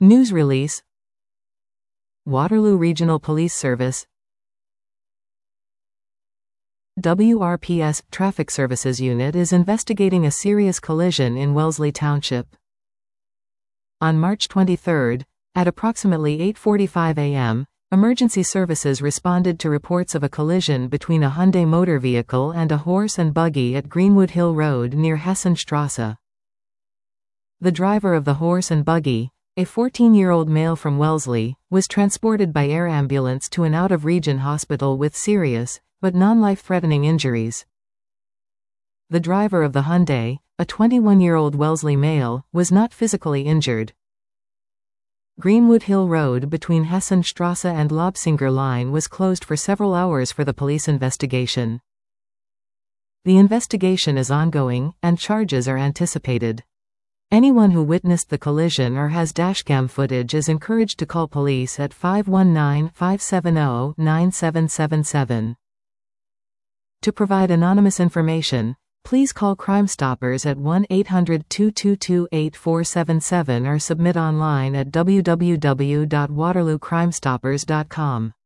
News release. Waterloo Regional Police Service. WRPS Traffic Services Unit is investigating a serious collision in Wellesley Township. On March 23, at approximately 8:45 a.m., emergency services responded to reports of a collision between a Hyundai motor vehicle and a horse and buggy at Greenwood Hill Road near Hessenstrasse. The driver of the horse and buggy, a 14-year-old male from Wellesley, was transported by air ambulance to an out-of-region hospital with serious, but non-life-threatening injuries. The driver of the Hyundai, a 21-year-old Wellesley male, was not physically injured. Greenwood Hill Road between Hessenstrasse and Lobsinger Line was closed for several hours for the police investigation. The investigation is ongoing, and charges are anticipated. Anyone who witnessed the collision or has dashcam footage is encouraged to call police at 519-570-9777. To provide anonymous information, please call Crime Stoppers at 1-800-222-8477 or submit online at www.waterloocrimestoppers.com.